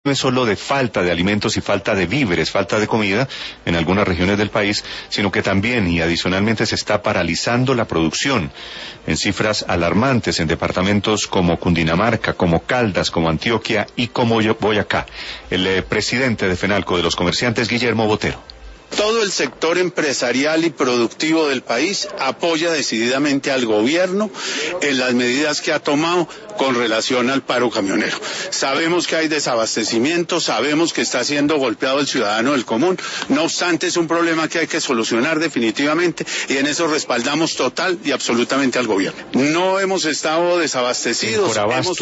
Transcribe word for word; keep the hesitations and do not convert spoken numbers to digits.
no es solo de falta de alimentos y falta de víveres, falta de comida en algunas regiones del país, sino que también y adicionalmente se está paralizando la producción en cifras alarmantes en departamentos como Cundinamarca, como Caldas, como Antioquia y como Boyacá. El eh, presidente de FENALCO de los comerciantes, Guillermo Botero. Todo el sector empresarial y productivo del país apoya decididamente al gobierno en las medidas que ha tomado con relación al paro camionero. Sabemos que hay desabastecimiento, sabemos que está siendo golpeado el ciudadano del común, no obstante es un problema que hay que solucionar definitivamente y en eso respaldamos total y absolutamente al gobierno. No hemos estado desabastecidos, hemos